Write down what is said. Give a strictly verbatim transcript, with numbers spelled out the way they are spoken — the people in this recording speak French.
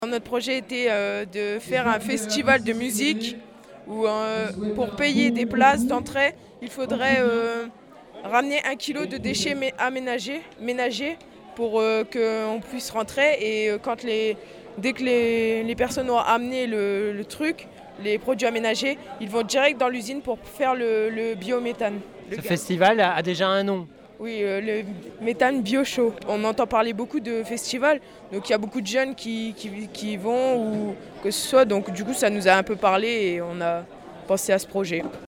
Notre projet était euh, de faire un festival de musique où euh, pour payer des places d'entrée, il faudrait euh, ramener un kilo de déchets mé- aménagés, ménagers pour euh, qu'on puisse rentrer. Et euh, quand les, dès que les, les personnes ont amené le, le truc, les produits aménagés, ils vont direct dans l'usine pour faire le, le biométhane. le Ce gaz. festival a, a déjà un nom. Oui, euh, le méthane bio chaud. On entend parler beaucoup de festivals, donc il y a beaucoup de jeunes qui, qui, qui y vont ou que ce soit. Donc du coup, ça nous a un peu parlé et on a pensé à ce projet.